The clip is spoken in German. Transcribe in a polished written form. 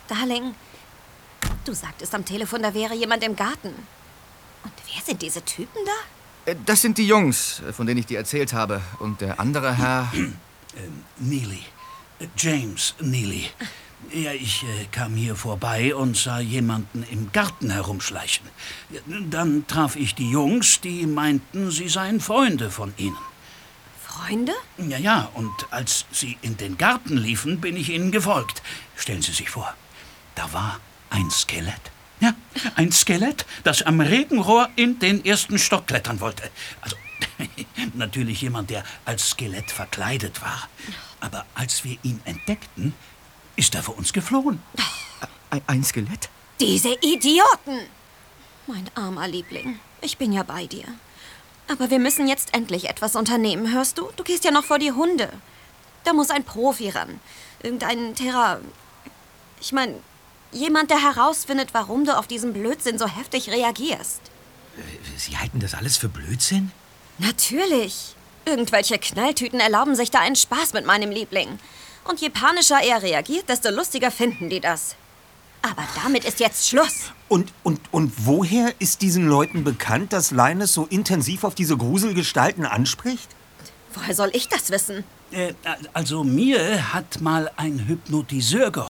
Darling, du sagtest am Telefon, da wäre jemand im Garten. Und wer sind diese Typen da? Das sind die Jungs, von denen ich dir erzählt habe. Und der andere Herr... Neely. James Neely. Ja, ich kam hier vorbei und sah jemanden im Garten herumschleichen. Dann traf ich die Jungs, die meinten, sie seien Freunde von ihnen. Freunde? Ja, und als sie in den Garten liefen, bin ich ihnen gefolgt. Stellen Sie sich vor, da war ein Skelett. Ja, ein Skelett, das am Regenrohr in den ersten Stock klettern wollte. Also, natürlich jemand, der als Skelett verkleidet war. Aber als wir ihn entdeckten, ist er vor uns geflohen. Ein Skelett? Diese Idioten! Mein armer Liebling, ich bin ja bei dir. Aber wir müssen jetzt endlich etwas unternehmen, hörst du? Du gehst ja noch vor die Hunde. Da muss ein Profi ran. Irgendein Ich meine, jemand, der herausfindet, warum du auf diesen Blödsinn so heftig reagierst. Sie halten das alles für Blödsinn? Natürlich. Irgendwelche Knalltüten erlauben sich da einen Spaß mit meinem Liebling. Und je panischer er reagiert, desto lustiger finden die das. Aber damit ist jetzt Schluss. Und woher ist diesen Leuten bekannt, dass Linus so intensiv auf diese Gruselgestalten anspricht? Woher soll ich das wissen? Also mir hat mal ein Hypnotiseur